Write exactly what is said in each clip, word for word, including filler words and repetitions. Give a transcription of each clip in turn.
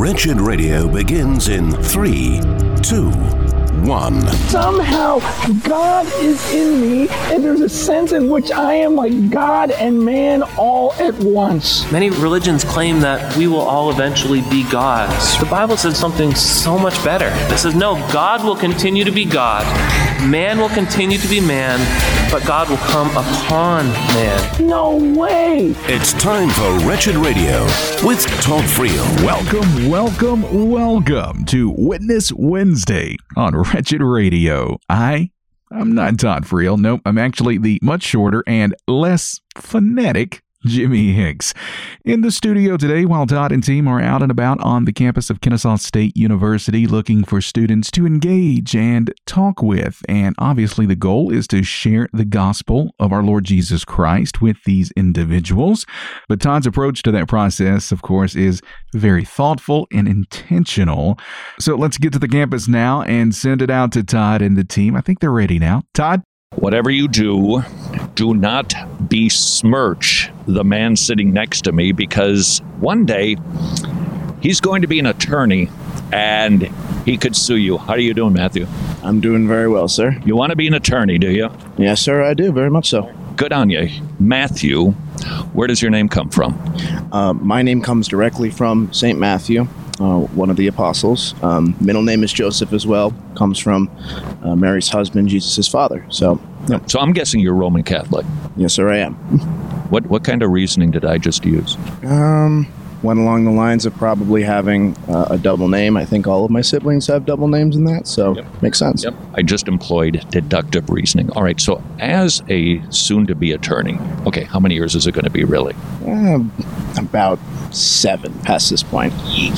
Wretched Radio begins in three, two, one. Somehow God is in me, and there's a sense in which I am like God and man all at once. Many religions claim that we will all eventually be gods. The Bible says something so much better. It says, no, God will continue to be God. Man will continue to be man, but God will come upon man. No way! It's time for Wretched Radio with Todd Friel. Welcome, welcome, welcome to Witness Wednesday on Wretched Radio. I, I'm not Todd Friel. Nope, I'm actually the much shorter and less phonetic Jimmy Hicks. In the studio today, while Todd and team are out and about on the campus of Kennesaw State University looking for students to engage and talk with. And obviously the goal is to share the gospel of our Lord Jesus Christ with these individuals. But Todd's approach to that process, of course, is very thoughtful and intentional. So let's get to the campus now and send it out to Todd and the team. I think they're ready now. Todd? Whatever you do, do not besmirch the man sitting next to me, because one day he's going to be an attorney and he could sue you. How are you doing, Matthew? I'm doing very well, sir. You want to be an attorney, do you? Yes, sir, I do. Very much so. Good on you. Matthew, where does your name come from? Uh, my name comes directly from Saint Matthew, uh, one of the apostles. Um, middle name is Joseph as well. Comes from uh, Mary's husband, Jesus' father. So, yeah. So I'm guessing you're Roman Catholic. Yes, sir, I am. What what kind of reasoning did I just use? Um, went along the lines of probably having uh, a double name. I think all of my siblings have double names in that, so yep. Makes sense. Yep. I just employed deductive reasoning. All right, so as a soon-to-be attorney, okay, how many years is it going to be, really? Uh, about seven past this point.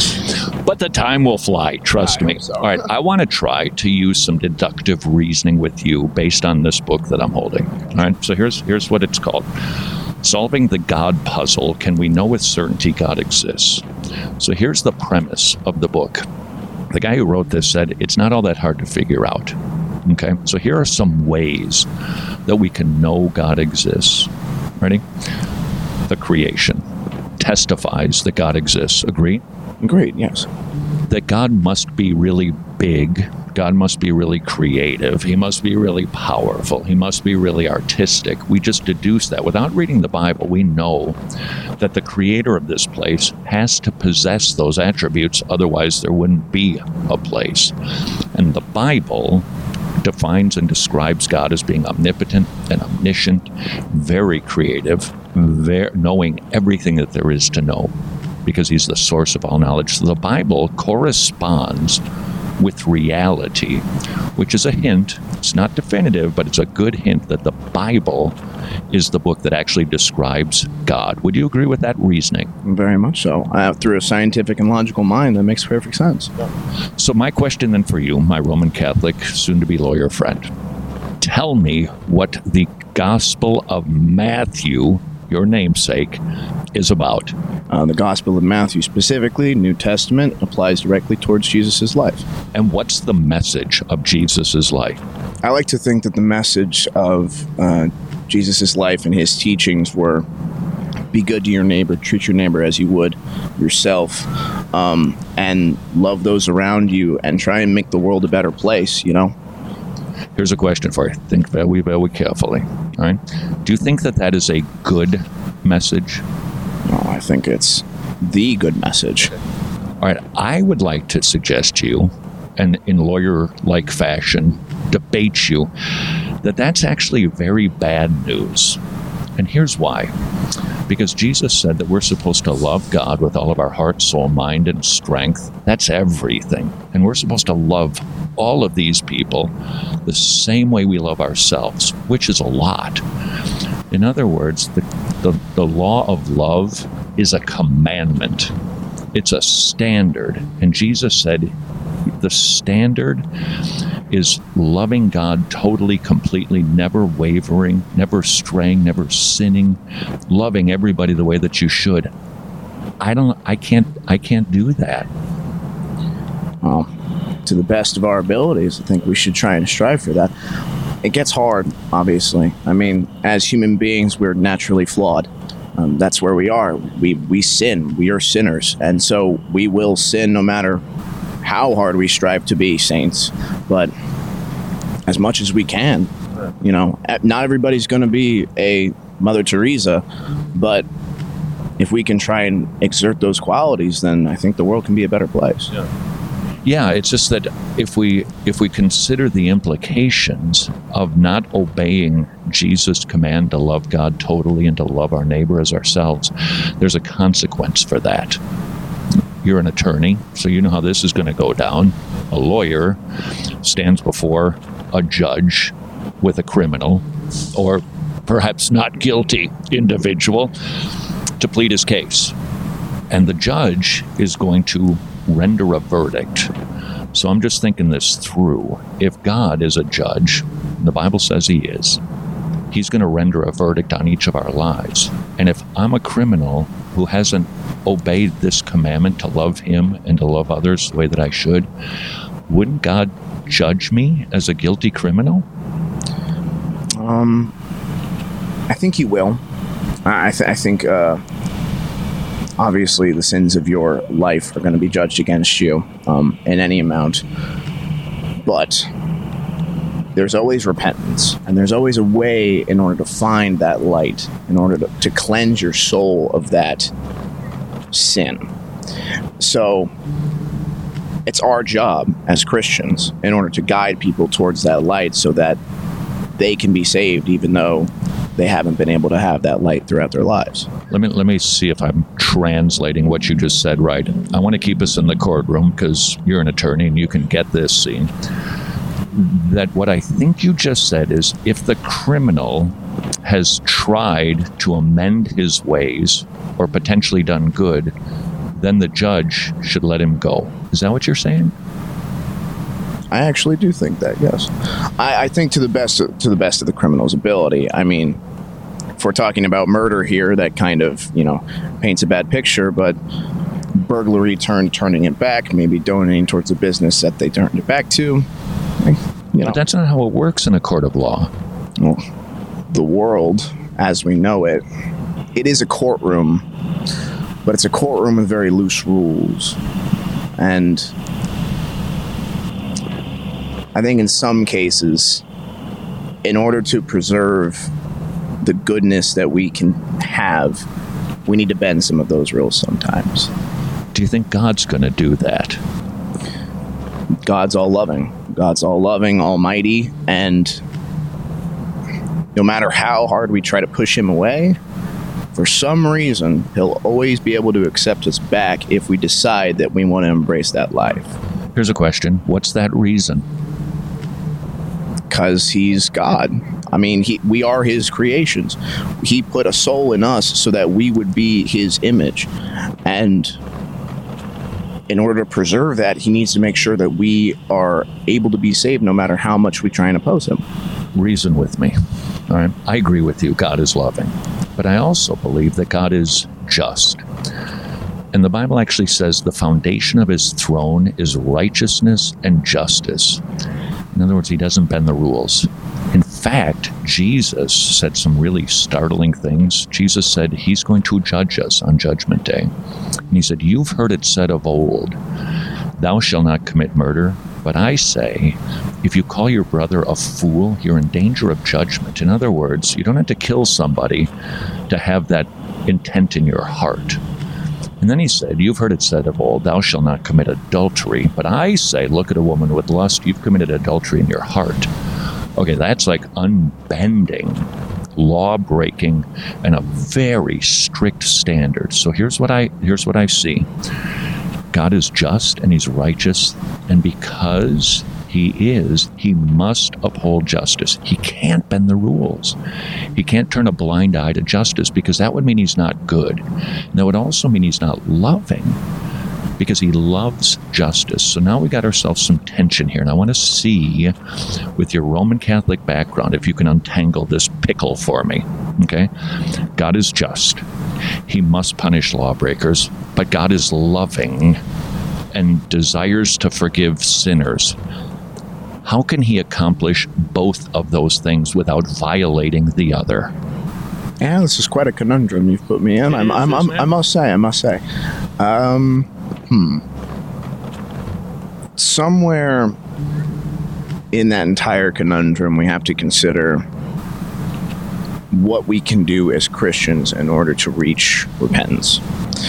But the time will fly, trust I me. hope so. All right, I want to try to use some deductive reasoning with you based on this book that I'm holding. All right, so here's here's what it's called. Solving the God Puzzle. Can we know with certainty God exists? So here's the premise of the book. The guy who wrote this said it's not all that hard to figure out. Okay, so here are some ways that we can know God exists. Ready? The creation testifies that God exists. Agree? Great, yes. That God must be really big. God must be really creative. He must be really powerful. He must be really artistic. We just deduce that. Without reading the Bible, we know that the creator of this place has to possess those attributes. Otherwise, there wouldn't be a place. And the Bible defines and describes God as being omnipotent and omniscient, very creative, very, knowing everything that there is to know, because he's the source of all knowledge. So the Bible corresponds with reality, which is a hint. It's not definitive, but it's a good hint that the Bible is the book that actually describes God. Would you agree with that reasoning? Very much so. Uh, through a scientific and logical mind, that makes perfect sense. So my question then for you, my Roman Catholic, soon-to-be lawyer friend, tell me what the Gospel of Matthew, your namesake, is about. Uh, the Gospel of Matthew, specifically, New Testament, applies directly towards Jesus' life. And what's the message of Jesus' life? I like to think that the message of uh, Jesus' life and his teachings were be good to your neighbor, treat your neighbor as you would yourself, um, and love those around you, and try and make the world a better place, you know? Here's a question for you. Think very, very carefully. All right. Do you think that that is a good message? No, I think it's the good message. All right. I would like to suggest to you, and in lawyer-like fashion, debate you, that that's actually very bad news. And here's why. Because Jesus said that we're supposed to love God with all of our heart, soul, mind, and strength. That's everything. And we're supposed to love all of these people the same way we love ourselves, which is a lot. In other words, the, the, the law of love is a commandment. It's a standard. And Jesus said the standard is loving God totally, completely, never wavering, never straying, never sinning, loving everybody the way that you should. I don't, I can't, I can't do that. Well, to the best of our abilities, I think we should try and strive for that. It gets hard, obviously. I mean, as human beings, we're naturally flawed. Um, that's where we are. We we sin. We are sinners, and so we will sin no matter how hard we strive to be saints. But as much as we can, you know, not everybody's going to be a Mother Teresa, but if we can try and exert those qualities, then I think the world can be a better place. Yeah. Yeah, it's just that if we if we consider the implications of not obeying Jesus' command to love God totally and to love our neighbor as ourselves, there's a consequence for that. You're an attorney, so you know how this is going to go down. A lawyer stands before a judge with a criminal, or perhaps not guilty individual, to plead his case. And the judge is going to render a verdict. So I'm just thinking this through. If God is a judge, the Bible says he is, he's going to render a verdict on each of our lives. And if I'm a criminal who hasn't obeyed this commandment to love him and to love others the way that I should, wouldn't God judge me as a guilty criminal? Um, I think he will. I, th- I think, uh, obviously, the sins of your life are going to be judged against you um, in any amount. But there's always repentance, and there's always a way in order to find that light, in order to, to cleanse your soul of that sin. So it's our job as Christians in order to guide people towards that light so that they can be saved, even though they haven't been able to have that light throughout their lives. Let me let me see if I'm translating what you just said right. I want to keep us in the courtroom because you're an attorney and you can get this scene. That what I think you just said is if the criminal has tried to amend his ways or potentially done good, then the judge should let him go. Is that what you're saying? I actually do think that, yes. I, I think to the best of, to the best of the criminal's ability. I mean, if we're talking about murder here, that kind of, you know, paints a bad picture, but burglary turned turning it back, maybe donating towards a business that they turned it back to. You know. But that's not how it works in a court of law. Well, the world, as we know it, it is a courtroom, but it's a courtroom with very loose rules. And I think in some cases, in order to preserve the goodness that we can have, we need to bend some of those rules sometimes. Do you think God's going to do that? God's all loving. God's all loving, almighty, and no matter how hard we try to push him away, for some reason, he'll always be able to accept us back if we decide that we want to embrace that life. Here's a question. What's that reason? Because he's God. I mean, he, we are his creations. He put a soul in us so that we would be his image. And in order to preserve that, he needs to make sure that we are able to be saved no matter how much we try and oppose him. Reason with me. All right. I agree with you. God is loving. But I also believe that God is just. And the Bible actually says the foundation of his throne is righteousness and justice. In other words, he doesn't bend the rules. In fact, Jesus said some really startling things. Jesus said he's going to judge us on Judgment Day. And he said, "You've heard it said of old, thou shalt not commit murder. But I say, if you call your brother a fool, you're in danger of judgment." In other words, you don't have to kill somebody to have that intent in your heart. And then he said, you've heard it said of old, thou shalt not commit adultery. But I say, look at a woman with lust, you've committed adultery in your heart. Okay, that's like unbending, law-breaking, and a very strict standard. So here's what I here's what I see. God is just and he's righteous, and because he is, he must uphold justice. He can't bend the rules. He can't turn a blind eye to justice, because that would mean he's not good. And that would also mean he's not loving, because he loves justice. So now we got ourselves some tension here, and I want to see, with your Roman Catholic background, if you can untangle this pickle for me. Okay? God is just. He must punish lawbreakers, but God is loving and desires to forgive sinners. How can he accomplish both of those things without violating the other? Yeah, this is quite a conundrum you've put me in. I'm, I'm, I'm, I must say, I must say. Um, hmm. Somewhere in that entire conundrum, we have to consider what we can do as Christians in order to reach repentance.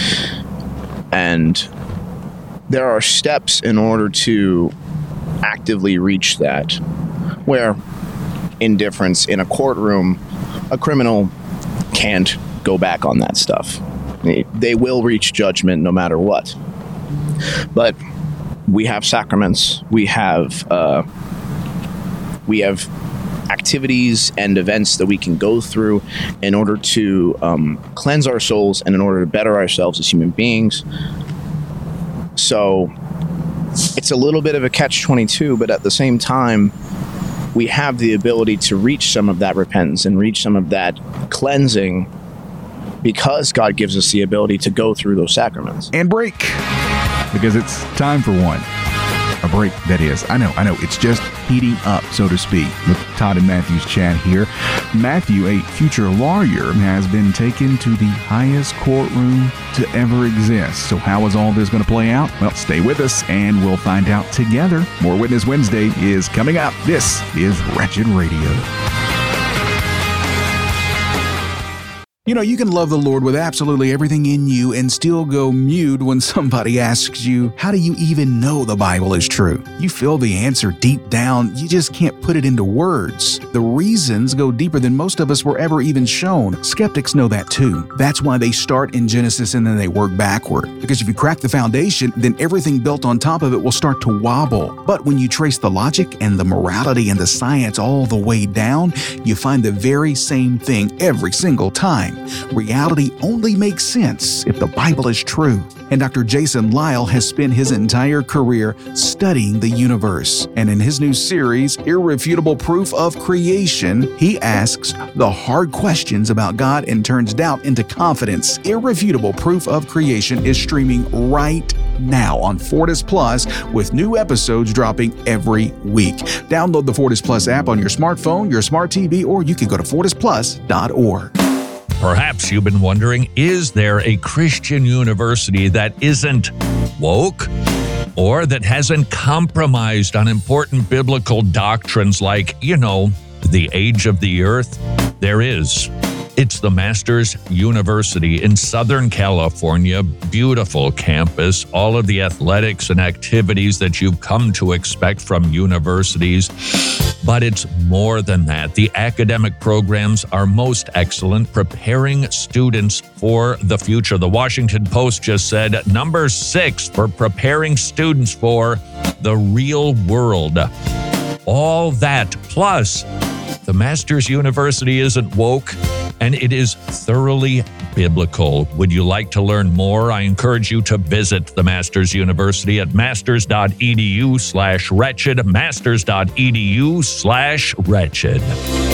And there are steps in order to actively reach that, where indifference in a courtroom, a criminal can't go back on that stuff. They, they will reach judgment no matter what. But we have sacraments, we have uh, we have activities and events that we can go through in order to um, cleanse our souls and in order to better ourselves as human beings. So it's a little bit of a catch twenty-two, but at the same time, we have the ability to reach some of that repentance and reach some of that cleansing because God gives us the ability to go through those sacraments. And break, because it's time for one. A break, that is. I know, I know. It's just heating up, so to speak, with Todd and Matthew's chat here. Matthew, a future lawyer, has been taken to the highest courtroom to ever exist. So how is all this going to play out? Well, stay with us, and we'll find out together. More Witness Wednesday is coming up. This is Wretched Radio. You know, you can love the Lord with absolutely everything in you and still go mute when somebody asks you, how do you even know the Bible is true? You feel the answer deep down, you just can't put it into words. The reasons go deeper than most of us were ever even shown. Skeptics know that too. That's why they start in Genesis and then they work backward. Because if you crack the foundation, then everything built on top of it will start to wobble. But when you trace the logic and the morality and the science all the way down, you find the very same thing every single time. Reality only makes sense if the Bible is true. And Doctor Jason Lisle has spent his entire career studying the universe. And in his new series, Irrefutable Proof of Creation, he asks the hard questions about God and turns doubt into confidence. Irrefutable Proof of Creation is streaming right now on Fortis Plus, with new episodes dropping every week. Download the Fortis Plus app on your smartphone, your smart T V, or you can go to fortis plus dot org. Perhaps you've been wondering, is there a Christian university that isn't woke or that hasn't compromised on important biblical doctrines like, you know, the age of the earth? There is. It's the Masters University in Southern California. Beautiful campus, all of the athletics and activities that you've come to expect from universities. But it's more than that. The academic programs are most excellent, preparing students for the future. The Washington Post just said number six for preparing students for the real world. All that plus the Masters University isn't woke, and it is thoroughly biblical. Would you like to learn more? I encourage you to visit the Masters University at masters.edu slash wretched, masters.edu slash wretched.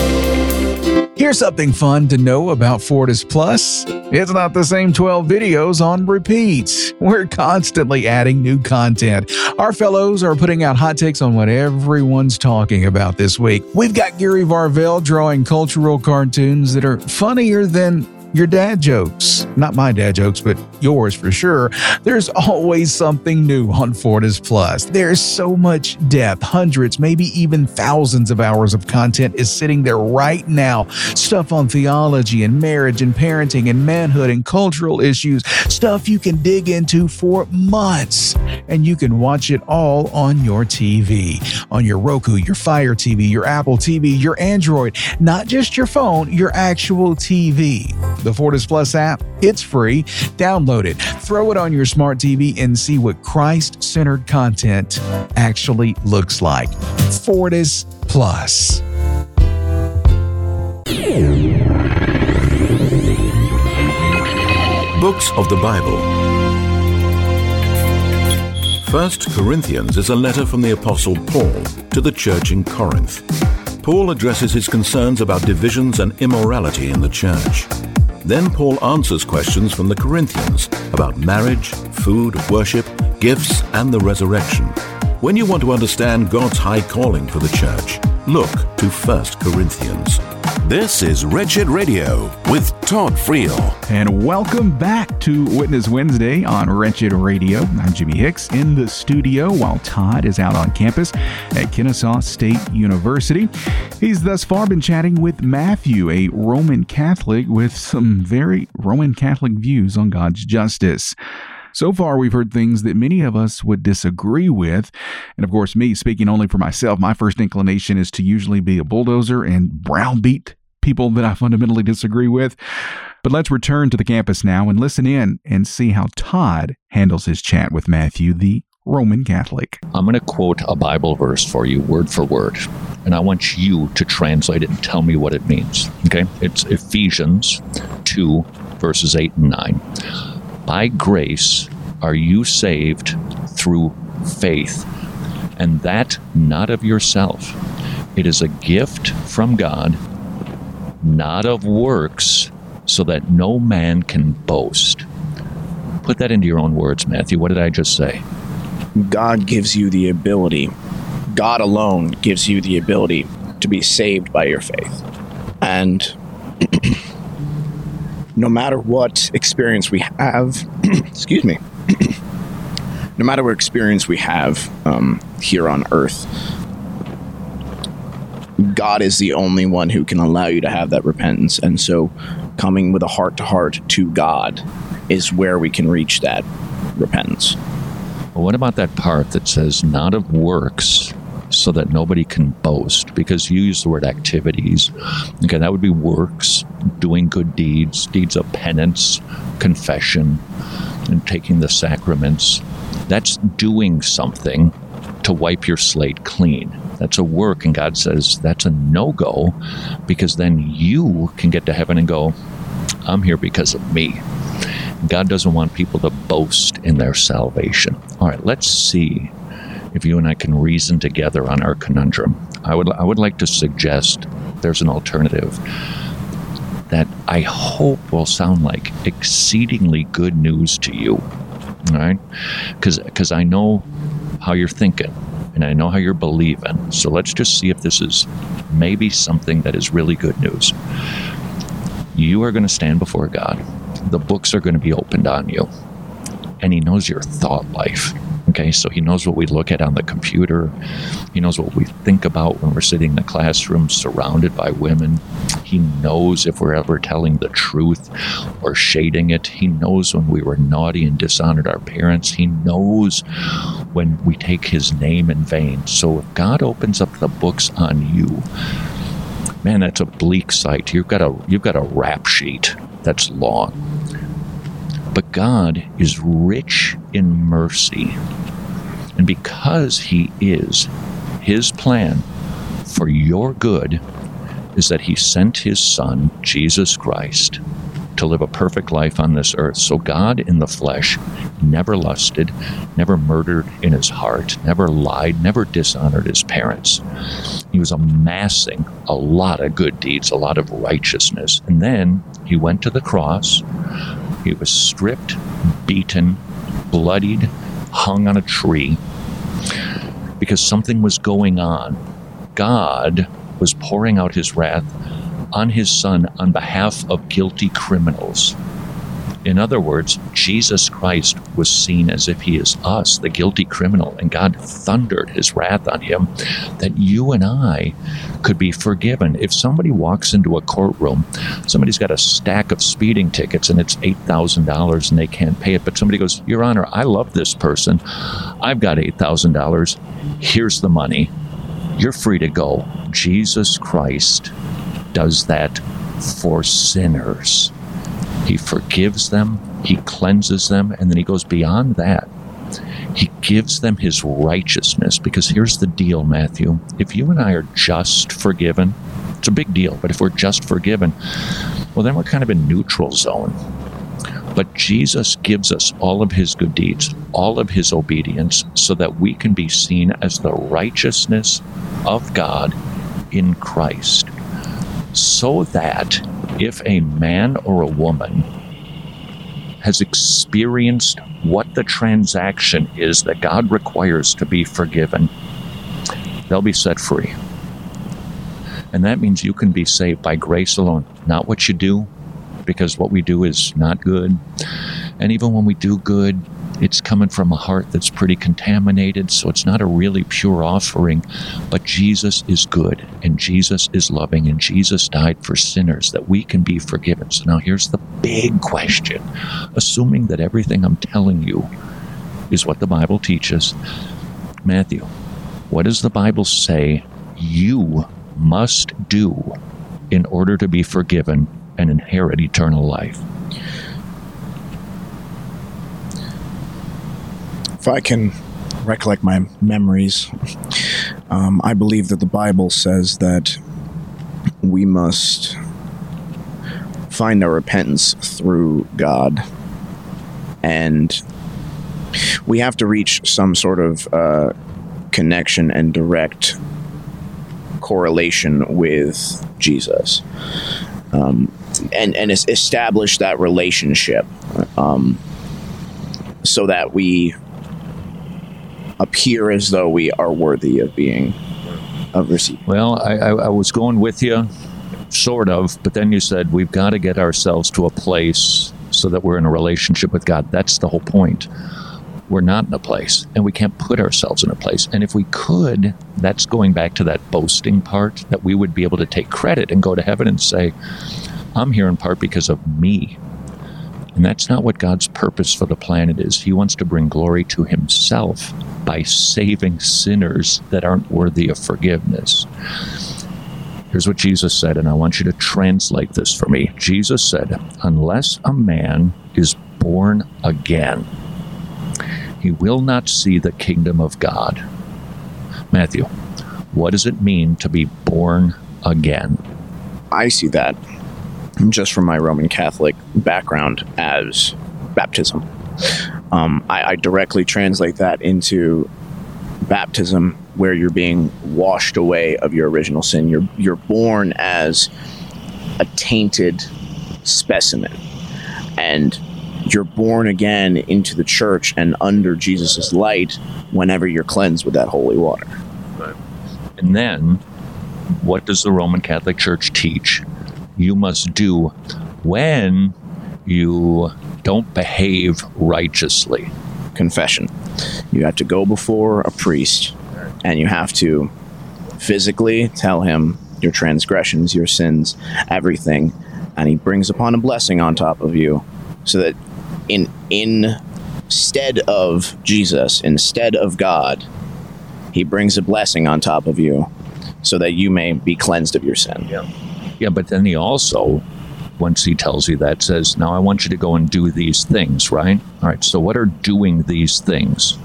Here's something fun to know about Fortis Plus. It's not the same twelve videos on repeat. We're constantly adding new content. Our fellows are putting out hot takes on what everyone's talking about this week. We've got Gary Varvel drawing cultural cartoons that are funnier than your dad jokes. Not my dad jokes, but yours for sure. There's always something new on Fortis Plus. There's so much depth. Hundreds, maybe even thousands of hours of content is sitting there right now. Stuff on theology and marriage and parenting and manhood and cultural issues. Stuff you can dig into for months. And you can watch it all on your T V. On your Roku, your Fire T V, your Apple T V, your Android. Not just your phone, your actual T V. The Fortis Plus app, it's free. Download it, throw it on your smart T V, and see what Christ-centered content actually looks like. Fortis Plus. Books of the Bible. First Corinthians is a letter from the Apostle Paul to the church in Corinth. Paul addresses his concerns about divisions and immorality in the church. Then Paul answers questions from the Corinthians about marriage, food, worship, gifts, and the resurrection. When you want to understand God's high calling for the church, look to First Corinthians. This is Wretched Radio with Todd Friel. And welcome back to Witness Wednesday on Wretched Radio. I'm Jimmy Hicks in the studio while Todd is out on campus at Kennesaw State University. He's thus far been chatting with Matthew, a Roman Catholic with some very Roman Catholic views on God's justice. So far, we've heard things that many of us would disagree with. And of course, me, speaking only for myself, my first inclination is to usually be a bulldozer and browbeat people that I fundamentally disagree with. But let's return to the campus now and listen in and see how Todd handles his chat with Matthew, the Roman Catholic. I'm going to quote a Bible verse for you, word for word. And I want you to translate it and tell me what it means. Okay? It's Ephesians two, verses eight and nine. By grace are you saved through faith, and that not of yourself. It is a gift from God, not of works, so that no man can boast. Put that into your own words, Matthew. What did I just say? God gives you the ability, God alone gives you the ability to be saved by your faith. And no matter what experience we have, excuse me, no matter what experience we have um, here on earth, God is the only one who can allow you to have that repentance. And so coming with a heart-to-heart to God is where we can reach that repentance. Well, what about that part that says not of works, so that nobody can boast? Because you use the word activities. Okay, that would be works, doing good deeds, deeds of penance, confession, and taking the sacraments. That's doing something to wipe your slate clean. That's a work, and God says that's a no-go, because then you can get to heaven and go, I'm here because of me. God doesn't want people to boast in their salvation. All right, let's see if you and I can reason together on our conundrum. I would I would like to suggest there's an alternative that I hope will sound like exceedingly good news to you. All right? Because because I know how you're thinking, and I know how you're believing. So let's just see if this is maybe something that is really good news. You are going to stand before God. The books are going to be opened on you. And He knows your thought life. Okay, so He knows what we look at on the computer. He knows what we think about when we're sitting in the classroom surrounded by women. He knows if we're ever telling the truth or shading it. He knows when we were naughty and dishonored our parents. He knows when we take His name in vain. So if God opens up the books on you, man, that's a bleak sight. You've got a you've got a rap sheet that's long. But God is rich in mercy. And because He is, His plan for your good is that He sent His Son, Jesus Christ, to live a perfect life on this earth. So God in the flesh never lusted, never murdered in His heart, never lied, never dishonored His parents. He was amassing a lot of good deeds, a lot of righteousness. And then He went to the cross. He was stripped, beaten, bloodied, hung on a tree because something was going on. God was pouring out His wrath on His Son on behalf of guilty criminals. In other words, Jesus Christ was seen as if He is us, the guilty criminal, and God thundered His wrath on Him that you and I could be forgiven. If somebody walks into a courtroom, somebody's got a stack of speeding tickets and it's eight thousand dollars and they can't pay it, but somebody goes, Your Honor, I love this person. I've got eight thousand dollars. Here's the money. You're free to go. Jesus Christ does that for sinners. He forgives them, He cleanses them, and then He goes beyond that. He gives them His righteousness, because here's the deal, Matthew. If you and I are just forgiven, it's a big deal, but if we're just forgiven, well, then we're kind of in neutral zone. But Jesus gives us all of His good deeds, all of His obedience, so that we can be seen as the righteousness of God in Christ. So that if a man or a woman has experienced what the transaction is that God requires to be forgiven, they'll be set free. And that means you can be saved by grace alone, not what you do, because what we do is not good. And even when we do good, it's coming from a heart that's pretty contaminated, so it's not a really pure offering. But Jesus is good, and Jesus is loving, and Jesus died for sinners that we can be forgiven. So now here's the big question. Assuming that everything I'm telling you is what the Bible teaches, Matthew, what does the Bible say you must do in order to be forgiven and inherit eternal life? If I can recollect my memories, um, I believe that the Bible says that we must find our repentance through God, and we have to reach some sort of uh, connection and direct correlation with Jesus, um, and and establish that relationship, um, so that we appear as though we are worthy of being of receiving. Well, I, I, I was going with you, sort of, but then you said we've got to get ourselves to a place so that we're in a relationship with God. That's the whole point. We're not in a place, and we can't put ourselves in a place. And if we could, that's going back to that boasting part, that we would be able to take credit and go to heaven and say, I'm here in part because of me. And that's not what God's purpose for the planet is. He wants to bring glory to himself by saving sinners that aren't worthy of forgiveness. Here's what Jesus said, and I want you to translate this for me. Jesus said, unless a man is born again, he will not see the kingdom of God. Matthew, what does it mean to be born again? I see that just from my Roman Catholic background as baptism. Um, I, I directly translate that into baptism, where you're being washed away of your original sin. You're you're born as a tainted specimen, and you're born again into the church and under Jesus' light whenever you're cleansed with that holy water. And then, what does the Roman Catholic Church teach you must do when you don't behave righteously? Confession. You have to go before a priest, and you have to physically tell him your transgressions, your sins, everything, and he brings upon a blessing on top of you, so that in instead of Jesus, instead of God, he brings a blessing on top of you, so that you may be cleansed of your sin. Yeah. Yeah, but then he also, once he tells you that, says, now I want you to go and do these things, right? All right, so what are doing these things?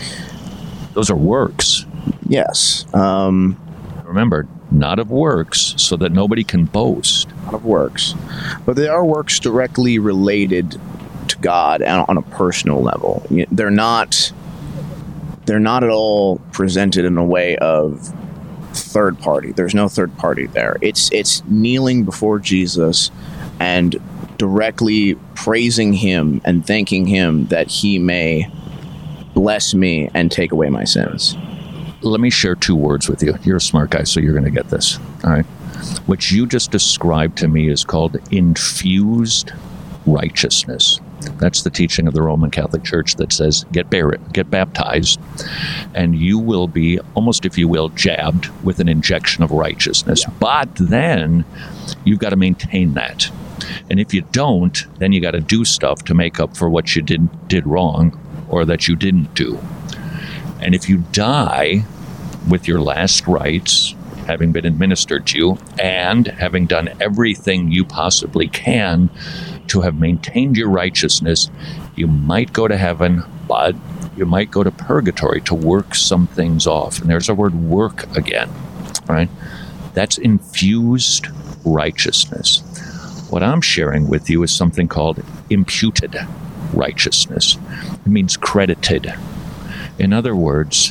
Those are works. Yes. Um, Remember, not of works, so that nobody can boast. Not of works. But they are works directly related to God and on a personal level. They're not, they're not at all presented in a way of third party. There's no third party there. It's it's kneeling before Jesus and directly praising him and thanking him that he may bless me and take away my sins. Let me share two words with you. You're a smart guy, so you're going to get this. All right. What you just described to me is called infused righteousness. That's the teaching of the Roman Catholic Church that says, get buried, get baptized, and you will be, almost if you will, jabbed with an injection of righteousness. Yeah. But then you've got to maintain that. And if you don't, then you got to do stuff to make up for what you did, did wrong or that you didn't do. And if you die with your last rites having been administered to you and having done everything you possibly can to have maintained your righteousness, you might go to heaven, but you might go to purgatory to work some things off. And there's our word work again, right? That's infused righteousness. What I'm sharing with you is something called imputed righteousness. It means credited. In other words,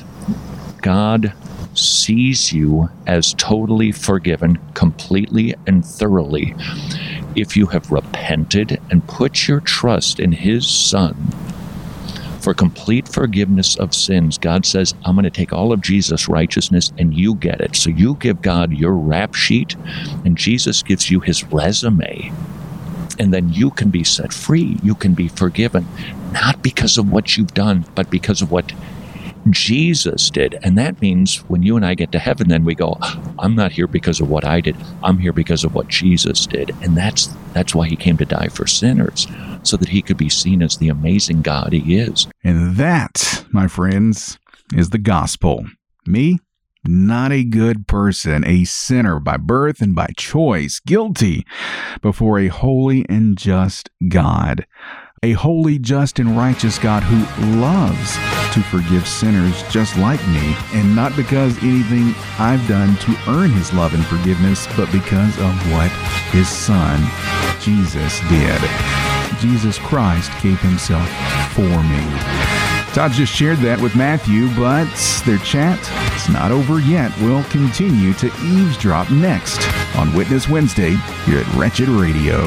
God sees you as totally forgiven, completely and thoroughly, if you have repented and put your trust in his Son for complete forgiveness of sins. God says, I'm going to take all of Jesus' righteousness and you get it. So you give God your rap sheet and Jesus gives you his resume. And then you can be set free. You can be forgiven, not because of what you've done, but because of what Jesus did. And that means when you and I get to heaven, then we go, I'm not here because of what I did. I'm here because of what Jesus did. And that's that's why he came to die for sinners, so that he could be seen as the amazing God he is. And that, my friends, is the gospel. Me, not a good person, a sinner by birth and by choice, guilty before a holy and just God. A holy, just, and righteous God who loves to forgive sinners just like me, and not because anything I've done to earn his love and forgiveness, but because of what his son, Jesus, did. Jesus Christ gave himself for me. Todd just shared that with Matthew, but their chat is not over yet. We'll continue to eavesdrop next on Witness Wednesday here at Wretched Radio.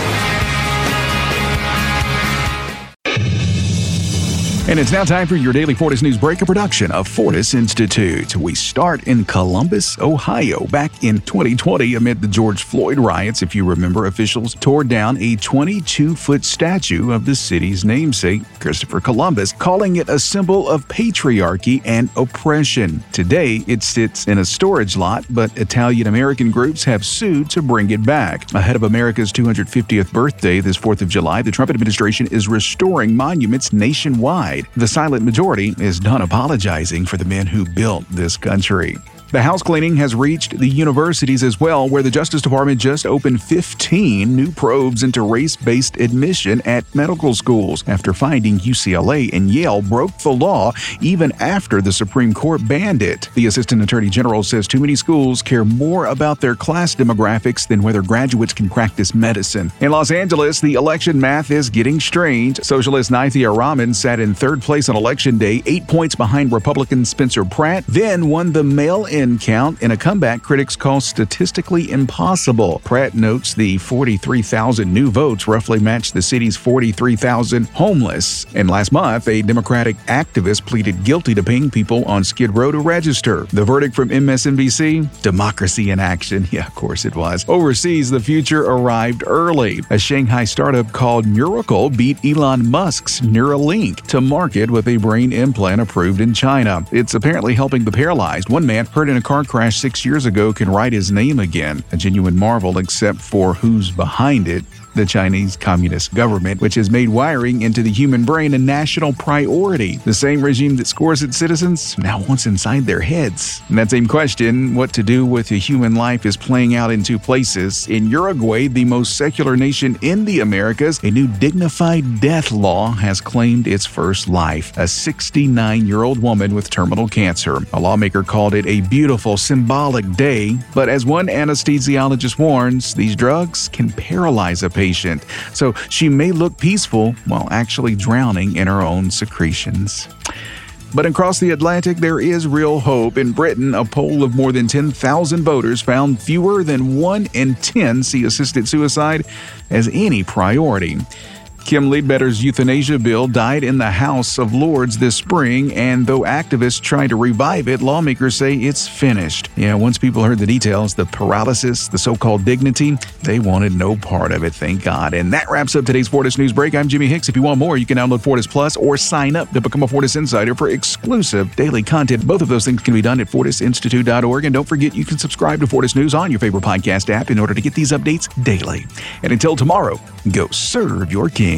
And it's now time for your daily Fortis News Break, a production of Fortis Institute. We start in Columbus, Ohio. Back in twenty twenty, amid the George Floyd riots, if you remember, officials tore down a twenty-two foot statue of the city's namesake, Christopher Columbus, calling it a symbol of patriarchy and oppression. Today, it sits in a storage lot, but Italian-American groups have sued to bring it back. Ahead of America's two hundred fiftieth birthday this fourth of July, the Trump administration is restoring monuments nationwide. The silent majority is done apologizing for the men who built this country. The house cleaning has reached the universities as well, where the Justice Department just opened fifteen new probes into race-based admission at medical schools after finding U C L A and Yale broke the law even after the Supreme Court banned it. The Assistant Attorney General says too many schools care more about their class demographics than whether graduates can practice medicine. In Los Angeles, the election math is getting strange. Socialist Nithya Raman sat in third place on Election Day, eight points behind Republican Spencer Pratt, then won the mail-in count in a comeback critics call statistically impossible. Pratt notes the forty-three thousand new votes roughly matched the city's forty-three thousand homeless. And last month, a Democratic activist pleaded guilty to paying people on Skid Row to register. The verdict from M S N B C? Democracy in action. Yeah, of course it was. Overseas, the future arrived early. A Shanghai startup called Miracle beat Elon Musk's Neuralink to market with a brain implant approved in China. It's apparently helping the paralyzed. One man hurt in a car crash six years ago can write his name again. A genuine marvel, except for who's behind it. The Chinese Communist government, which has made wiring into the human brain a national priority. The same regime that scores its citizens now wants inside their heads. And that same question, what to do with a human life, is playing out in two places. In Uruguay, the most secular nation in the Americas, a new dignified death law has claimed its first life. A sixty-nine-year-old woman with terminal cancer. A lawmaker called it a beautiful, symbolic day. But as one anesthesiologist warns, these drugs can paralyze a patient. patient, so she may look peaceful while actually drowning in her own secretions. But across the Atlantic, there is real hope. In Britain, a poll of more than ten thousand voters found fewer than one in ten see assisted suicide as any priority. Kim Leadbetter's euthanasia bill died in the House of Lords this spring, and though activists try to revive it, lawmakers say it's finished. Yeah, once people heard the details, the paralysis, the so-called dignity, they wanted no part of it, thank God. And that wraps up today's Fortis News Break. I'm Jimmy Hicks. If you want more, you can download Fortis Plus or sign up to become a Fortis Insider for exclusive daily content. Both of those things can be done at fortis institute dot org. And don't forget, you can subscribe to Fortis News on your favorite podcast app in order to get these updates daily. And until tomorrow, go serve your king.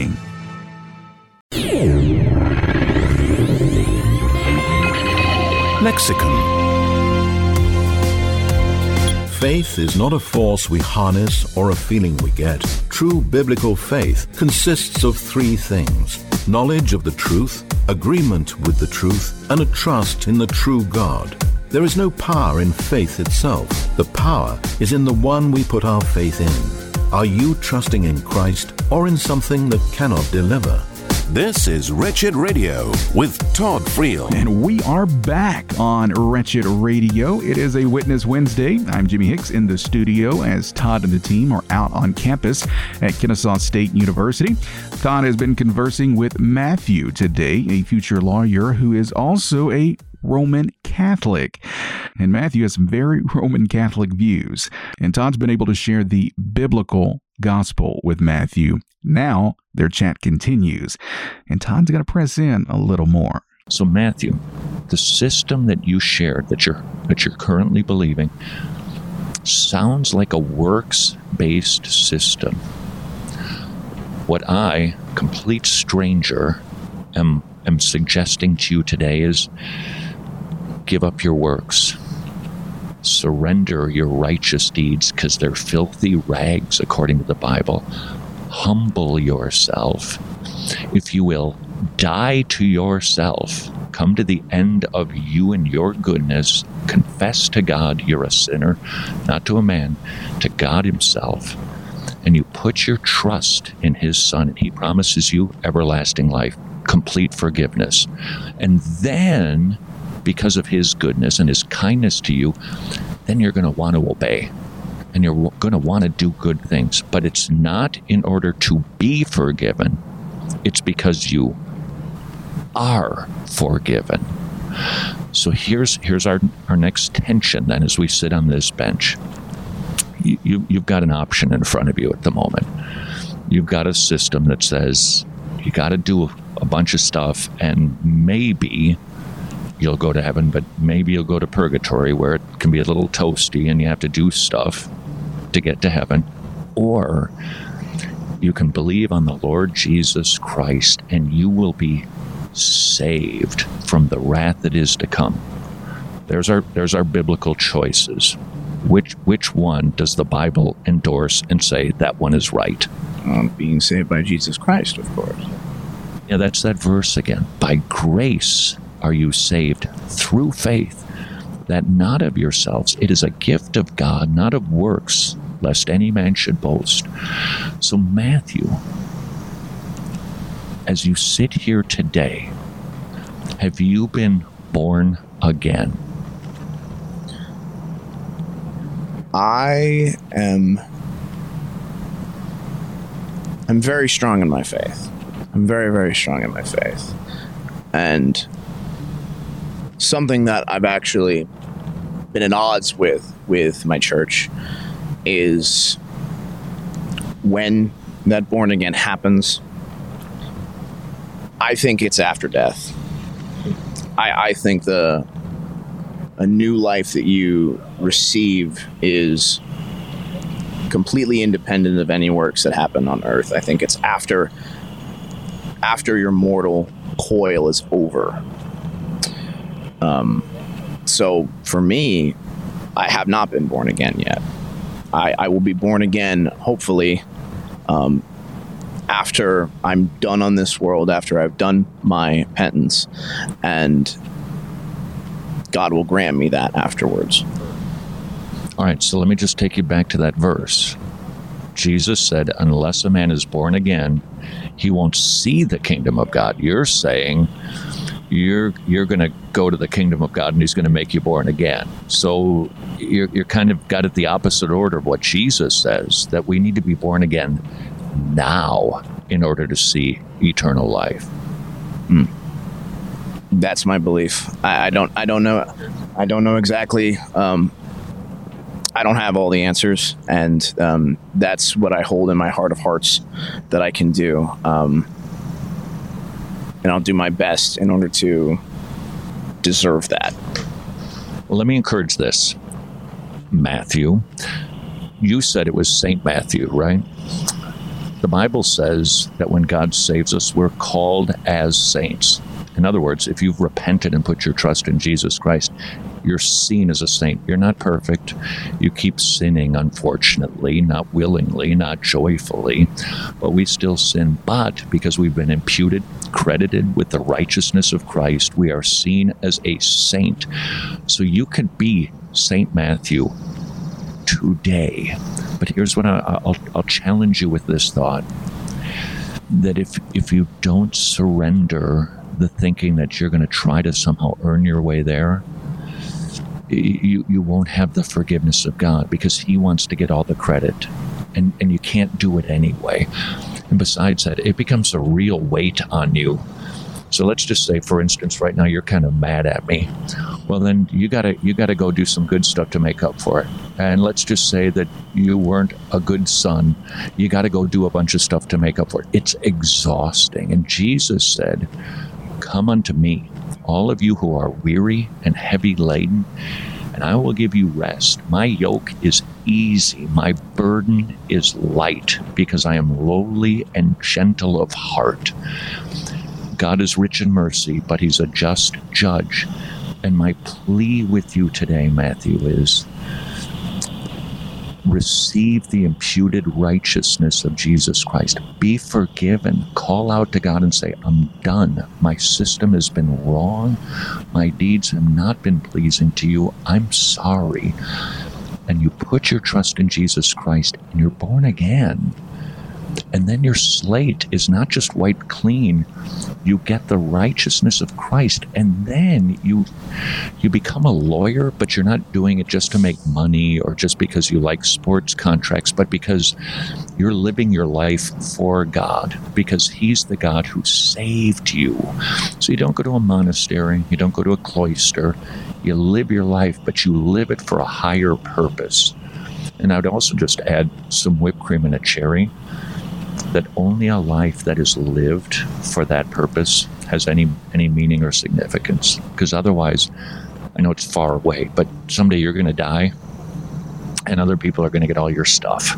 Lexicon. Faith is not a force we harness or a feeling we get. True biblical faith consists of three things: knowledge of the truth, agreement with the truth, and a trust in the true God. There is no power in faith itself. The power is in the one we put our faith in. Are you trusting in Christ or in something that cannot deliver? This is Wretched Radio with Todd Friel. And we are back on Wretched Radio. It is a Witness Wednesday. I'm Jimmy Hicks in the studio as Todd and the team are out on campus at Kennesaw State University. Todd has been conversing with Matthew today, a future lawyer who is also a Roman Catholic. And Matthew has some very Roman Catholic views. And Todd's been able to share the biblical gospel with Matthew. Now their chat continues, and Todd's going to press in a little more. So Matthew, the system that you shared, that you're that you're currently believing, sounds like a works-based system. What I, complete stranger, am am suggesting to you today is give up your works. Surrender your righteous deeds because they're filthy rags according to the Bible. Humble yourself, if you will. Die to yourself. Come to the end of you and your goodness. Confess to God you're a sinner, not to a man, to God himself. And you put your trust in his Son, and he promises you everlasting life, complete forgiveness. And then, because of his goodness and his kindness to you, then you're going to want to obey. And you're going to want to do good things. But it's not in order to be forgiven. It's because you are forgiven. So here's here's our, our next tension then as we sit on this bench. You, you, you've got an option in front of you at the moment. You've got a system that says you got to do a, a bunch of stuff, and maybe you'll go to heaven, but maybe you'll go to purgatory where it can be a little toasty and you have to do stuff to get to heaven. Or you can believe on the Lord Jesus Christ and you will be saved from the wrath that is to come. There's our there's our biblical choices. Which which one does the Bible endorse and say that one is right? Um, being saved by Jesus Christ, of course. Yeah, that's that verse again. By grace are you saved through faith, that not of yourselves. It is a gift of God, not of works, lest any man should boast. So Matthew, as you sit here today, have you been born again? I am I'm very strong in my faith. I'm very, very strong in my faith. And something that I've actually been at odds with with my church is when that born again happens, I think it's after death. I, I think the a new life that you receive is completely independent of any works that happen on earth. I think it's after after your mortal coil is over. Um, so for me, I have not been born again yet. I, I will be born again, hopefully, um, after I'm done on this world, after I've done my penance, and God will grant me that afterwards. All right, so let me just take you back to that verse. Jesus said, unless a man is born again, he won't see the kingdom of God. You're saying you're you're going to go to the kingdom of God and he's going to make you born again. So you're, you're kind of got it the opposite order of what Jesus says, that we need to be born again now in order to see eternal life. Mm. That's my belief. I, I don't I don't know I don't know exactly. Um, I don't have all the answers, and um, that's what I hold in my heart of hearts that I can do. Um, and I'll do my best in order to deserve that. Well, let me encourage this. Matthew, you said it was Saint Matthew, right? The Bible says that when God saves us, we're called as saints. In other words, if you've repented and put your trust in Jesus Christ, you're seen as a saint. You're not perfect. You keep sinning, unfortunately, not willingly, not joyfully, but we still sin. But because we've been imputed, credited with the righteousness of Christ, we are seen as a saint. So you could be Saint Matthew today. But here's what I, I'll, I'll challenge you with this thought. that if if you don't surrender the thinking that you're going to try to somehow earn your way there, you you won't have the forgiveness of God, because he wants to get all the credit, and, and you can't do it anyway. And besides that, it becomes a real weight on you. So let's just say, for instance, right now you're kind of mad at me. Well, then you gotta you gotta go do some good stuff to make up for it. And let's just say that you weren't a good son. You gotta go do a bunch of stuff to make up for it. It's exhausting. And Jesus said, "Come unto me, all of you who are weary and heavy laden, and I will give you rest. My yoke is easy, my burden is light, because I am lowly and gentle of heart." God is rich in mercy, but he's a just judge. And my plea with you today, Matthew, is receive the imputed righteousness of Jesus Christ. Be forgiven. Call out to God and say, "I'm done. My system has been wrong. My deeds have not been pleasing to you. I'm sorry." And you put your trust in Jesus Christ, and you're born again. And then your slate is not just wiped clean. You get the righteousness of Christ, and then you you become a lawyer, but you're not doing it just to make money or just because you like sports contracts, but because you're living your life for God, because he's the God who saved you. So you don't go to a monastery, you don't go to a cloister, you live your life, but you live it for a higher purpose. And I would also just add some whipped cream and a cherry, that only a life that is lived for that purpose has any any meaning or significance. Because otherwise, I know it's far away, but someday you're going to die, and other people are going to get all your stuff.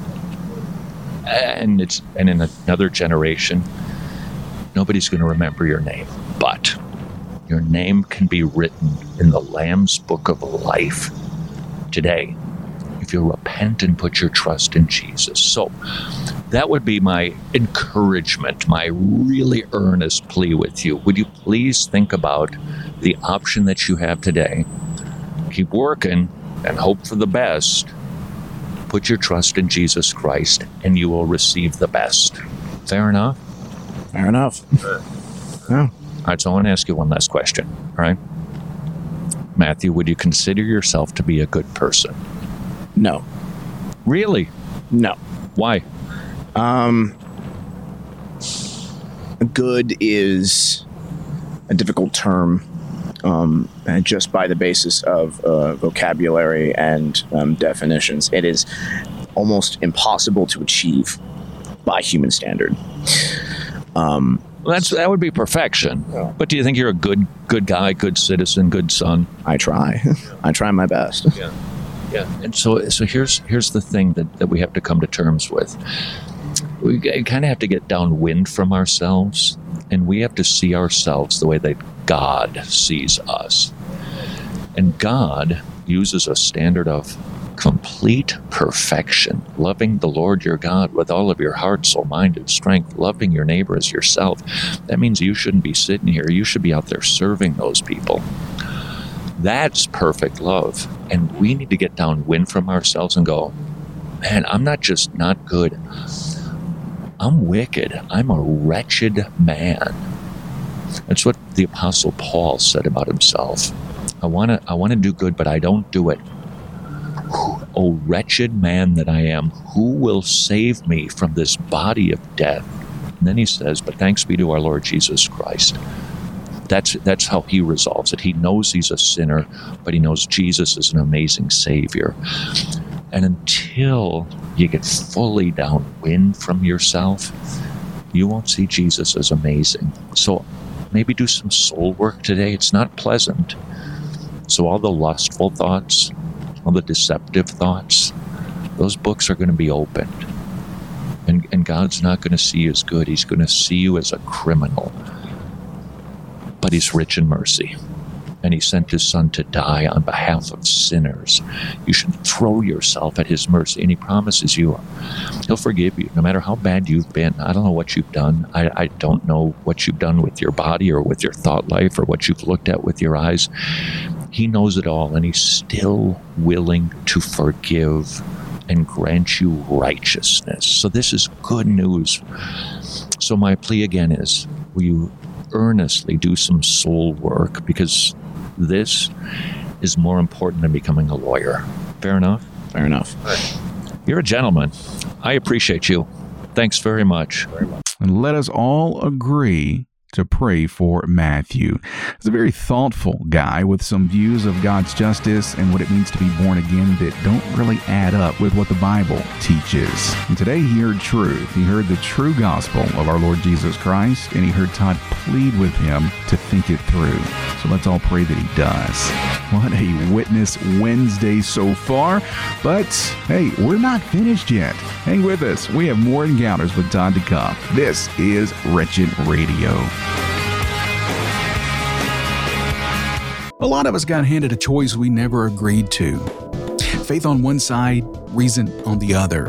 And it's and in another generation, nobody's going to remember your name, but your name can be written in the Lamb's Book of Life today, if you repent and put your trust in Jesus. So that would be my encouragement, my really earnest plea with you. Would you please think about the option that you have today? Keep working and hope for the best. Put your trust in Jesus Christ, and you will receive the best. Fair enough? Fair enough. Yeah. All right, so I want to ask you one last question, all right? Matthew, would you consider yourself to be a good person? No. Really? No. Why? Um, good is a difficult term, um, and just by the basis of uh, vocabulary and um, definitions. It is almost impossible to achieve by human standard. Um, well, that's that would be perfection. Yeah. But do you think you're a good good guy, good citizen, good son? I try. I try my best. Yeah. Yeah. And so so here's here's the thing that, that we have to come to terms with. We kind of have to get downwind from ourselves, and we have to see ourselves the way that God sees us. And God uses a standard of complete perfection, loving the Lord your God with all of your heart, soul, mind, and strength, loving your neighbor as yourself. That means you shouldn't be sitting here. You should be out there serving those people. That's perfect love. And we need to get downwind from ourselves and go, man, I'm not just not good. I'm wicked. I'm a wretched man. That's what the Apostle Paul said about himself. I want to I want to do good, but I don't do it. O wretched man that I am, who will save me from this body of death? And then he says, but thanks be to our Lord Jesus Christ. That's that's how he resolves it. He knows he's a sinner, but he knows Jesus is an amazing Savior. And until you get fully downwind from yourself, you won't see Jesus as amazing. So maybe do some soul work today. It's not pleasant. So all the lustful thoughts, all the deceptive thoughts, those books are going to be opened. And, and God's not going to see you as good. He's going to see you as a criminal. But he's rich in mercy. And he sent his son to die on behalf of sinners. You should throw yourself at his mercy, and he promises you he'll forgive you no matter how bad you've been. I don't know what you've done. I, I don't know what you've done with your body or with your thought life or what you've looked at with your eyes. He knows it all, and he's still willing to forgive and grant you righteousness. So this is good news. So my plea again is, will you earnestly do some soul work? Because this is more important than becoming a lawyer. Fair enough? Fair enough. You're a gentleman. I appreciate you. Thanks very much. And let us all agree to pray for Matthew. He's a very thoughtful guy with some views of God's justice and what it means to be born again that don't really add up with what the Bible teaches. And today he heard truth. He heard the true gospel of our Lord Jesus Christ, and he heard Todd plead with him to think it through. So let's all pray that he does. What a Witness Wednesday so far. But hey, we're not finished yet. Hang with us. We have more encounters with Todd to come. This is Wretched Radio. A lot of us got handed a choice we never agreed to. Faith on one side, reason on the other.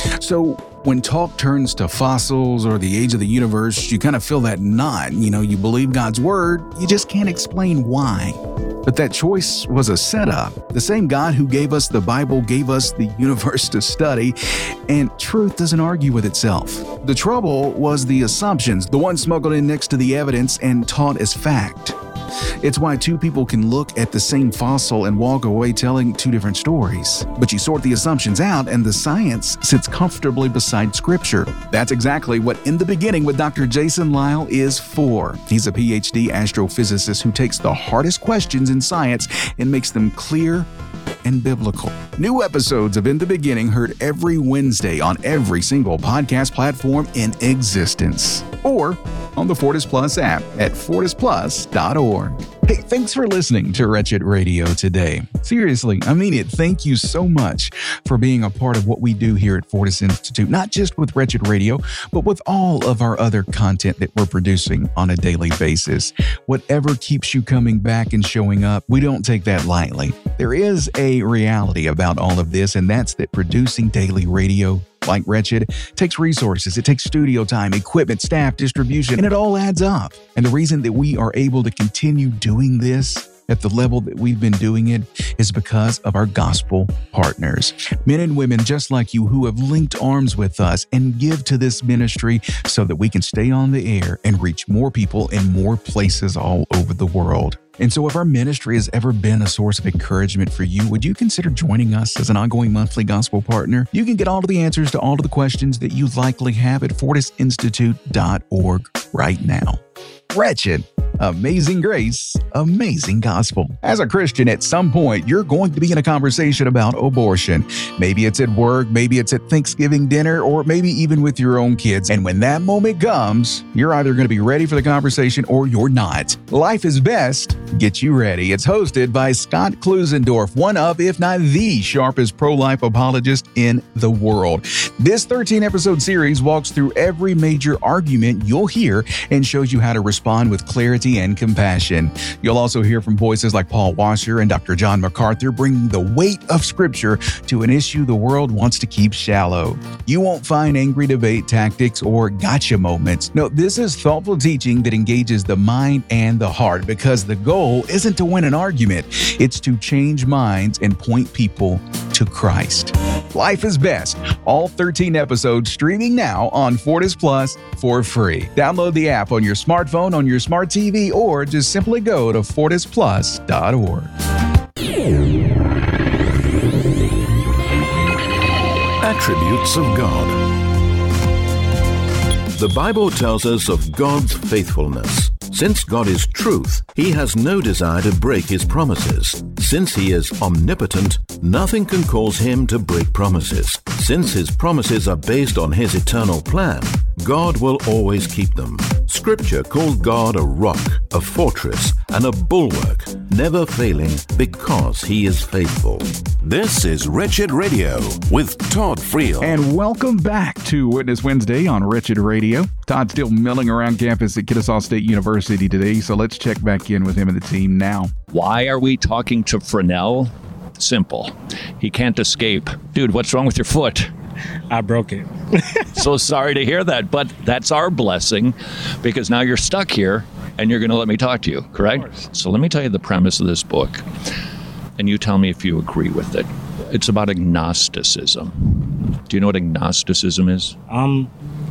So when talk turns to fossils or the age of the universe, you kind of feel that knot. You know, you believe God's word, you just can't explain why. But that choice was a setup. The same God who gave us the Bible gave us the universe to study, and truth doesn't argue with itself. The trouble was the assumptions, the ones smuggled in next to the evidence and taught as fact. It's why two people can look at the same fossil and walk away telling two different stories. But you sort the assumptions out and the science sits comfortably beside Scripture. That's exactly what In the Beginning with Doctor Jason Lisle is for. He's a P H D astrophysicist who takes the hardest questions in science and makes them clear and biblical. New episodes of In the Beginning heard every Wednesday on every single podcast platform in existence. Or on the Fortis Plus app at fortis plus dot org. Hey, thanks for listening to Wretched Radio today. Seriously, I mean it. Thank you so much for being a part of what we do here at Fortis Institute, not just with Wretched Radio, but with all of our other content that we're producing on a daily basis. Whatever keeps you coming back and showing up, we don't take that lightly. There is a reality about all of this, and that's that producing daily radio like Wretched takes resources. It takes studio time, equipment, staff, distribution, and it all adds up. And the reason that we are able to continue doing this at the level that we've been doing it is because of our gospel partners. Men and women just like you who have linked arms with us and give to this ministry so that we can stay on the air and reach more people in more places all over the world. And so if our ministry has ever been a source of encouragement for you, would you consider joining us as an ongoing monthly gospel partner? You can get all of the answers to all of the questions that you likely have at fortis institute dot org right now. Wretched. Amazing grace, amazing gospel. As a Christian, at some point, you're going to be in a conversation about abortion. Maybe it's at work, maybe it's at Thanksgiving dinner, or maybe even with your own kids. And when that moment comes, you're either going to be ready for the conversation or you're not. Life is Best. Get you ready. It's hosted by Scott Klusendorf, one of, if not the sharpest pro-life apologist in the world. This thirteen-episode series walks through every major argument you'll hear and shows you how to respond with clarity and compassion. You'll also hear from voices like Paul Washer and Doctor John MacArthur, bringing the weight of Scripture to an issue the world wants to keep shallow. You won't find angry debate tactics or gotcha moments. No, this is thoughtful teaching that engages the mind and the heart, because the goal isn't to win an argument, it's to change minds and point people to Christ. Life is Best. All thirteen episodes streaming now on Fortis Plus for free. Download the app on your smartphone, on your smart T V, or just simply go to fortis plus dot org. Attributes of God. The Bible tells us of God's faithfulness. Since God is truth, He has no desire to break His promises. Since He is omnipotent, nothing can cause Him to break promises. Since His promises are based on His eternal plan, God will always keep them. Scripture calls God a rock, a fortress, and a bulwark, never failing because He is faithful. This is Wretched Radio with Todd Friel. And welcome back to Witness Wednesday on Wretched Radio. Todd's still milling around campus at Kennesaw State University today, so let's check back in with him and the team now. Why are we talking to Fresnel? Simple. He can't escape. Dude, what's wrong with your foot? I broke it. So sorry to hear that, but that's our blessing, because now you're stuck here and you're going to let me talk to you, correct? So let me tell you the premise of this book, and you tell me if you agree with it. It's about agnosticism. Do you know what agnosticism is? Um,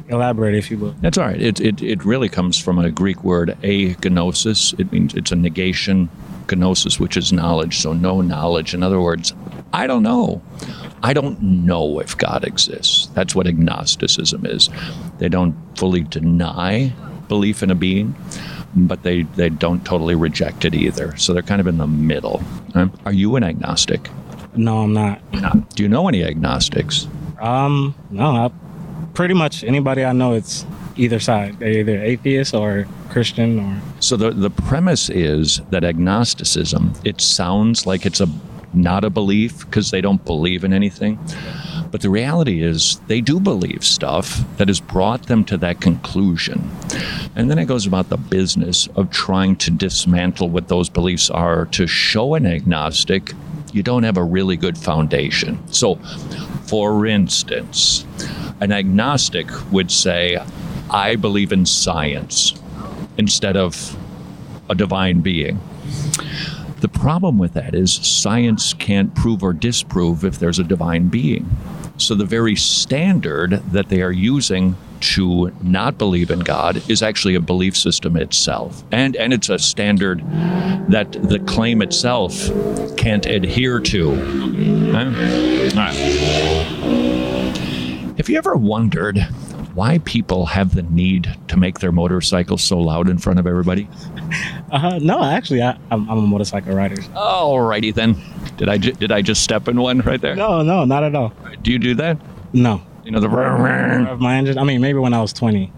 Elaborate, if you will. That's all right. It, it, it really comes from a Greek word, agnosis. It means it's a negation. Gnosis, which is knowledge, so no knowledge. In other words, I don't know. I don't know if God exists. That's what agnosticism is. They don't fully deny belief in a being, but they, they don't totally reject it either. So they're kind of in the middle. Um, are you an agnostic? No, I'm not. No. Do you know any agnostics? Um, no, I, pretty much anybody I know, it's either side. They're either atheist or Christian or... So the, the premise is that agnosticism, it sounds like it's a not a belief because they don't believe in anything. But the reality is they do believe stuff that has brought them to that conclusion. And then it goes about the business of trying to dismantle what those beliefs are to show an agnostic you don't have a really good foundation. So, for instance, an agnostic would say, I believe in science instead of a divine being. The problem with that is science can't prove or disprove if there's a divine being. So the very standard that they are using to not believe in God is actually a belief system itself. And and it's a standard that the claim itself can't adhere to. Okay? All right. Have you ever wondered why people have the need to make their motorcycles so loud in front of everybody? Uh, no, actually, I, I'm, I'm a motorcycle rider. Alrighty then. Did I ju- did I just step in one right there? No, no, not at all. Do you do that? No. You know the of my engine. I mean, maybe when I was twenty.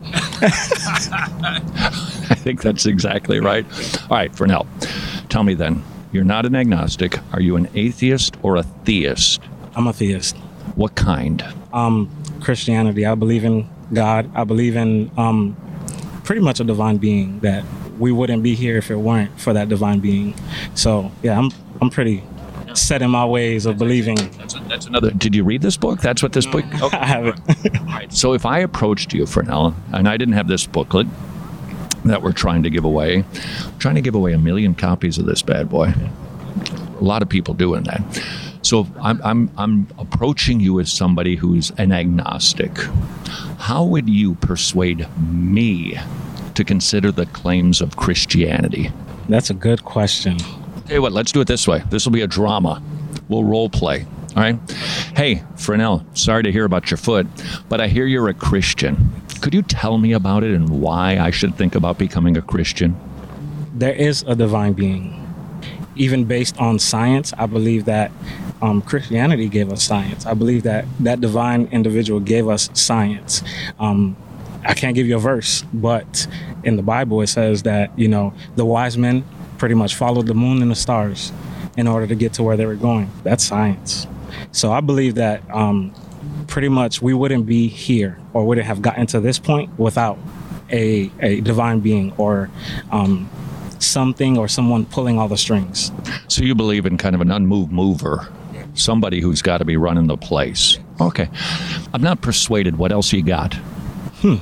I think that's exactly right. All right, Fernell, tell me then. You're not an agnostic. Are you an atheist or a theist? I'm a theist. What kind? Um, Christianity. I believe in God. I believe in um, pretty much a divine being, that we wouldn't be here if it weren't for that divine being. So yeah, I'm I'm pretty set in my ways of believing. That's, a, that's another. Did you read this book? That's what this book. Okay. I haven't. All right. So if I approached you, Fernell, and I didn't have this booklet that we're trying to give away, we're trying to give away a million copies of this bad boy. A lot of people doing that. So I'm I'm I'm approaching you as somebody who's an agnostic. How would you persuade me to consider the claims of Christianity? That's a good question. Tell you what, let's do it this way. This will be a drama. We'll role play. All right? Hey, Fernell, sorry to hear about your foot, but I hear you're a Christian. Could you tell me about it and why I should think about becoming a Christian? There is a divine being. Even based on science, I believe that um, Christianity gave us science. I believe that that divine individual gave us science. Um, I can't give you a verse, but in the Bible it says that, you know, the wise men pretty much followed the moon and the stars in order to get to where they were going. That's science. So I believe that um, pretty much we wouldn't be here or wouldn't have gotten to this point without a, a divine being or um, something or someone pulling all the strings. So you believe in kind of an unmoved mover, somebody who's got to be running the place. Okay. I'm not persuaded. What else you got? Hmm.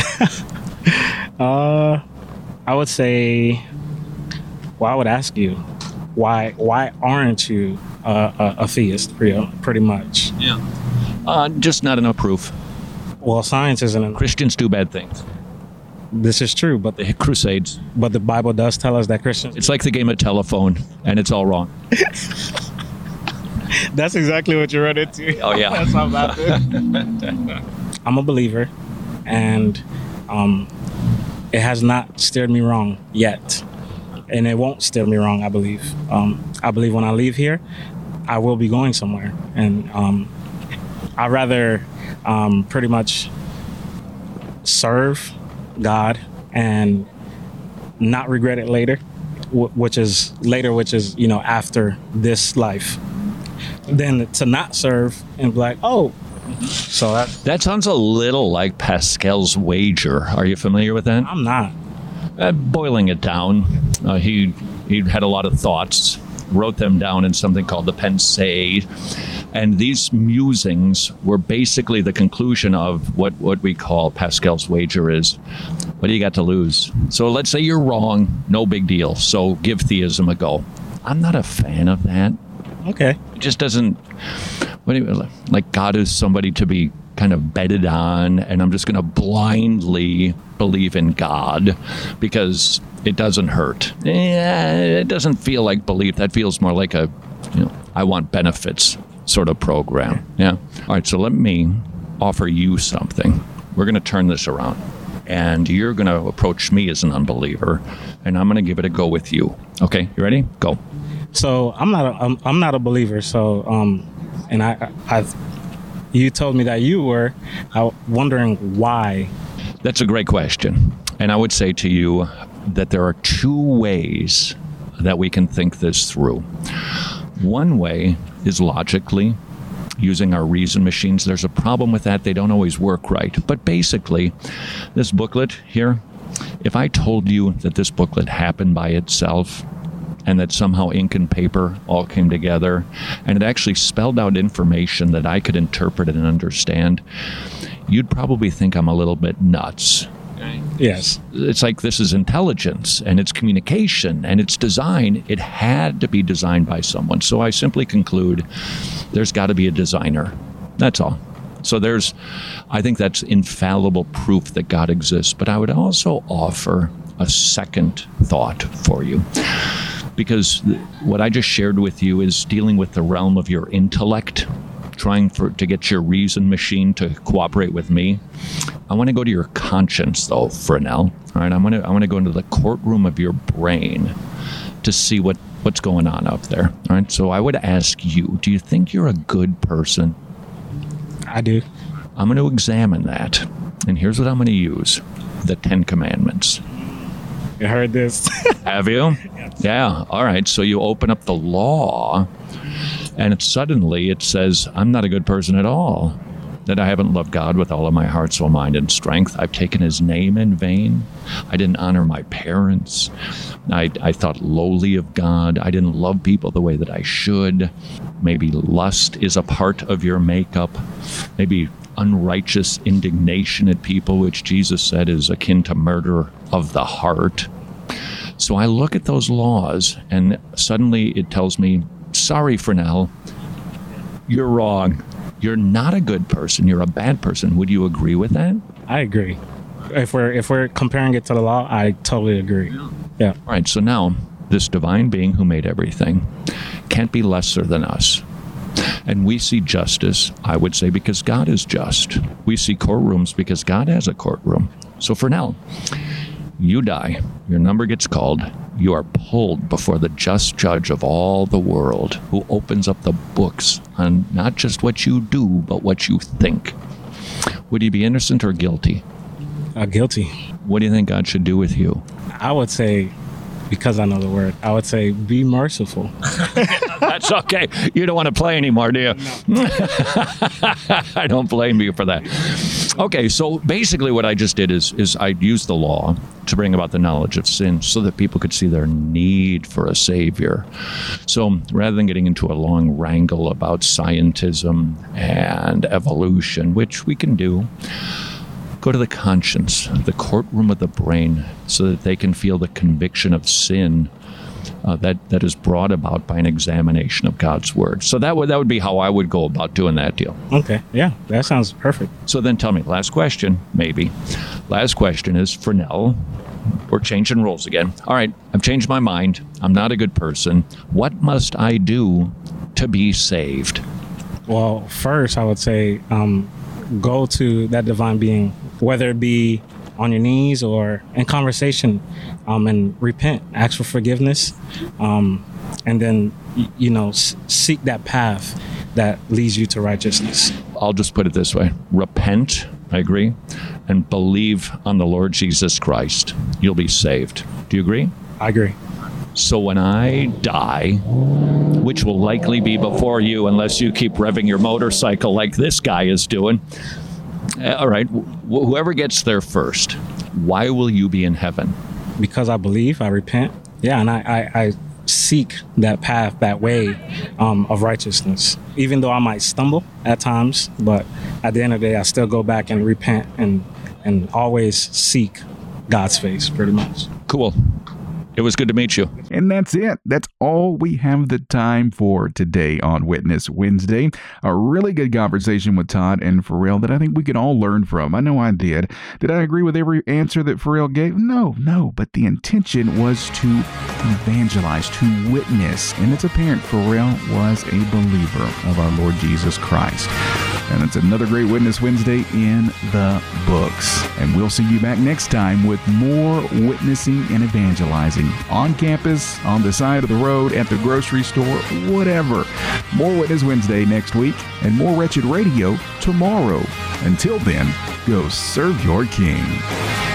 uh, I would say, well, I would ask you, why why aren't you uh, a, a theist, pretty, pretty much? Yeah. Uh, just not enough proof. Well, science isn't enough. Christians do bad things. This is true, but the Crusades. But the Bible does tell us that Christians... It's like the game of telephone, and it's all wrong. That's exactly what you run into. Oh, yeah. That's how bad I'm a believer, and um, it has not steered me wrong yet. And it won't steer me wrong, I believe. Um, I believe when I leave here, I will be going somewhere. And um, I'd rather um, pretty much serve God and not regret it later, w- which is later, which is, you know, after this life, than to not serve and be like, oh, so that... That sounds a little like Pascal's wager. Are you familiar with that? I'm not. Uh, boiling it down, uh, he he had a lot of thoughts, wrote them down in something called the Pensées, and these musings were basically the conclusion of what, what we call Pascal's wager is, what do you got to lose? So let's say you're wrong, no big deal, so give theism a go. I'm not a fan of that. Okay. It just doesn't, what do you, like God is somebody to be kind of bedded on, and I'm just going to blindly believe in God because it doesn't hurt. Yeah, it doesn't feel like belief. That feels more like a, you know, I want benefits sort of program. Yeah. All right. So let me offer you something. We're going to turn this around, and you're going to approach me as an unbeliever, and I'm going to give it a go with you. Okay. You ready? Go. So I'm not a, I'm, I'm not a believer. So um, and I I've you told me that you were. I'm wondering why. That's a great question. And I would say to you that there are two ways that we can think this through. One way is logically, using our reason machines. There's a problem with that. They don't always work right. But basically, this booklet here, if I told you that this booklet happened by itself, and that somehow ink and paper all came together, and it actually spelled out information that I could interpret and understand, you'd probably think I'm a little bit nuts. Yes. It's like this is intelligence, and it's communication, and it's design. It had to be designed by someone. So I simply conclude there's got to be a designer. That's all. So there's, I think that's infallible proof that God exists. But I would also offer a second thought for you. Because what I just shared with you is dealing with the realm of your intellect, trying for to get your reason machine to cooperate with me. I want to go to your conscience, though, Fresnel. All right, I'm going to I want to go into the courtroom of your brain to see what, what's going on up there. All right, so I would ask you, do you think you're a good person? I do. I'm going to examine that, and here's what I'm going to use: the Ten Commandments. You heard this? Have you? Yes. Yeah. All right. So you open up the law, and it, suddenly it says, I'm not a good person at all. That I haven't loved God with all of my heart, soul, mind, and strength. I've taken his name in vain. I didn't honor my parents. I, I thought lowly of God. I didn't love people the way that I should. Maybe lust is a part of your makeup. Maybe unrighteous indignation at people, which Jesus said is akin to murder of the heart. So I look at those laws, and suddenly it tells me, sorry, Fresnel, you're wrong. You're not a good person. You're a bad person. Would you agree with that? I agree. If we're if we're comparing it to the law, I totally agree. Yeah. yeah. All right. So now this divine being who made everything can't be lesser than us. And we see justice, I would say, because God is just. We see courtrooms because God has a courtroom. So for now, you die, your number gets called, you are pulled before the just judge of all the world, who opens up the books on not just what you do, but what you think. Would you be innocent or guilty? Uh, guilty. What do you think God should do with you? I would say, because I know the word, I would say be merciful. That's okay. You don't want to play anymore, do you? No. I don't blame you for that. Okay, so basically what I just did is is I used the law to bring about the knowledge of sin so that people could see their need for a savior. So rather than getting into a long wrangle about scientism and evolution, which we can do, go to the conscience, the courtroom of the brain, so that they can feel the conviction of sin uh, that, that is brought about by an examination of God's word. So that would that would be how I would go about doing that deal. Okay, yeah, that sounds perfect. So then tell me, last question, maybe. Last question is, Fresnel, we're changing rules again. All right, I've changed my mind. I'm not a good person. What must I do to be saved? Well, first I would say um, go to that divine being, whether it be on your knees or in conversation, um, and repent, ask for forgiveness, um, and then, you know, s- seek that path that leads you to righteousness. I'll just put it this way. Repent, I agree, and believe on the Lord Jesus Christ. You'll be saved. Do you agree? I agree. So when I die, which will likely be before you unless you keep revving your motorcycle like this guy is doing, all right, wh- whoever gets there first, why will you be in heaven? Because I believe, I repent. Yeah, and I, I, I seek that path, that way um, of righteousness. Even though I might stumble at times, but at the end of the day, I still go back and repent and and always seek God's face, pretty much. Cool. It was good to meet you. And that's it. That's all we have the time for today on Witness Wednesday. A really good conversation with Todd and Pharrell that I think we could all learn from. I know I did. Did I agree with every answer that Pharrell gave? No, no. But the intention was to evangelize, to witness. And it's apparent Pharrell was a believer of our Lord Jesus Christ. And it's another great Witness Wednesday in the books. And we'll see you back next time with more witnessing and evangelizing on campus, on the side of the road, at the grocery store, whatever. More Witness Wednesday next week and more Wretched Radio tomorrow. Until then, go serve your King.